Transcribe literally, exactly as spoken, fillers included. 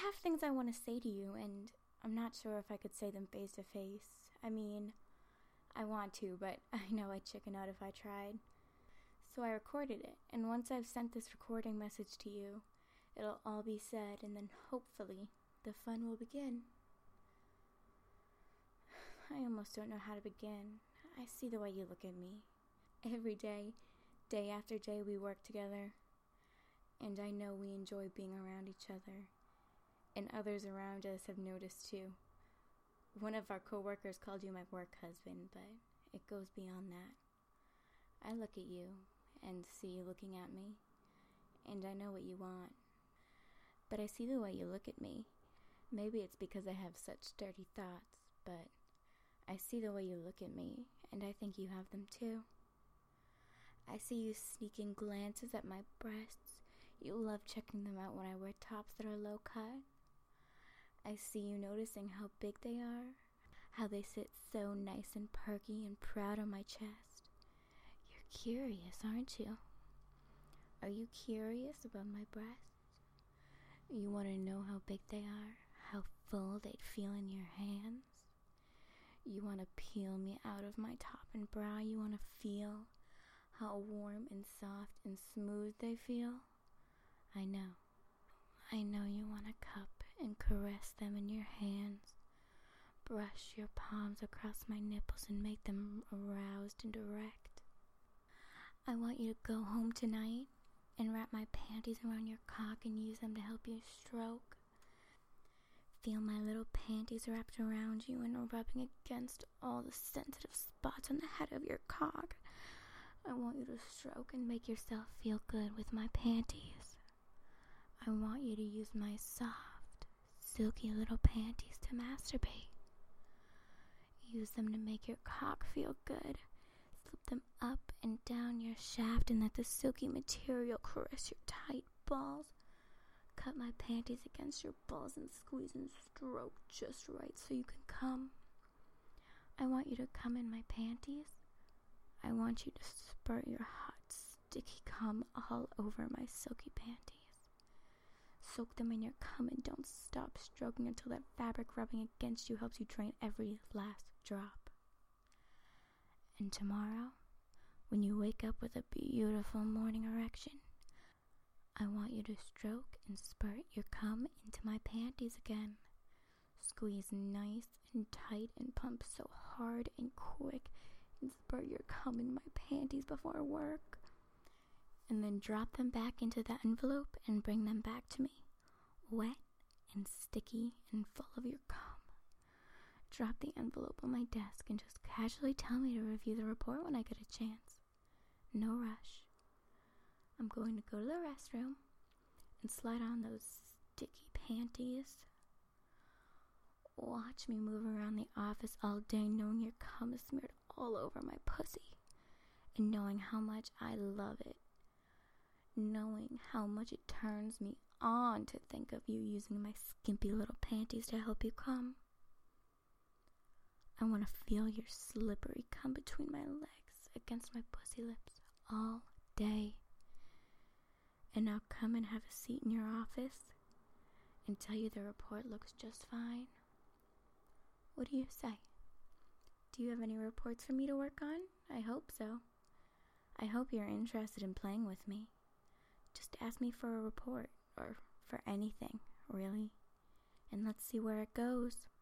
have things I want to say to you, and I'm not sure if I could say them face to face. I mean, I want to, but I know I'd chicken out if I tried. So I recorded it, and once I've sent this recording message to you, it'll all be said, and then hopefully the fun will begin. I almost don't know how to begin. I see the way you look at me. Every day, day after day, we work together, and I know we enjoy being around each other, and others around us have noticed too. One of our co-workers called you my work husband, but it goes beyond that. I look at you and see you looking at me, and I know what you want. But I see the way you look at me. Maybe it's because I have such dirty thoughts, but I see the way you look at me, and I think you have them too. I see you sneaking glances at my breasts. You love checking them out when I wear tops that are low cut. I see you noticing how big they are, how they sit so nice and perky and proud on my chest. You're curious, aren't you? Are you curious about my breasts? You want to know how big they are, how full they'd feel in your hands? You want to peel me out of my top and bra? You want to feel how warm and soft and smooth they feel? I know. I know you want to cup and caress them in your hands. Brush your palms across my nipples and make them aroused and erect. I want you to go home tonight and wrap my panties around your cock and use them to help you stroke. Feel my little panties wrapped around you and rubbing against all the sensitive spots on the head of your cock. I want you to stroke and make yourself feel good with my panties. I want you to use my soft, silky little panties to masturbate. Use them to make your cock feel good. Slip them up and down your shaft and let the silky material caress your tight balls. Cut my panties against your balls and squeeze and stroke just right so you can come. I want you to come in my panties. I want you to spurt your hot, sticky cum all over my silky panties. Soak them in your cum and don't stop stroking until that fabric rubbing against you helps you drain every last drop. And tomorrow, when you wake up with a beautiful morning erection, I want you to stroke and spurt your cum into my panties again. Squeeze nice and tight and pump so hard and quick and spurt your cum in my panties before work. And then drop them back into the envelope and bring them back to me, wet and sticky and full of your cum. Drop the envelope on my desk and just casually tell me to review the report when I get a chance. No rush. I'm going to go to the restroom and slide on those sticky panties. Watch me move around the office all day knowing your cum is smeared all over my pussy and knowing how much I love it. Knowing how much it turns me on to think of you using my skimpy little panties to help you come. I want to feel your slippery cum between my legs against my pussy lips all day. And I'll come and have a seat in your office and tell you the report looks just fine. What do you say? Do you have any reports for me to work on? I hope so. I hope you're interested in playing with me. Just ask me for a report, or for anything, really. And let's see where it goes.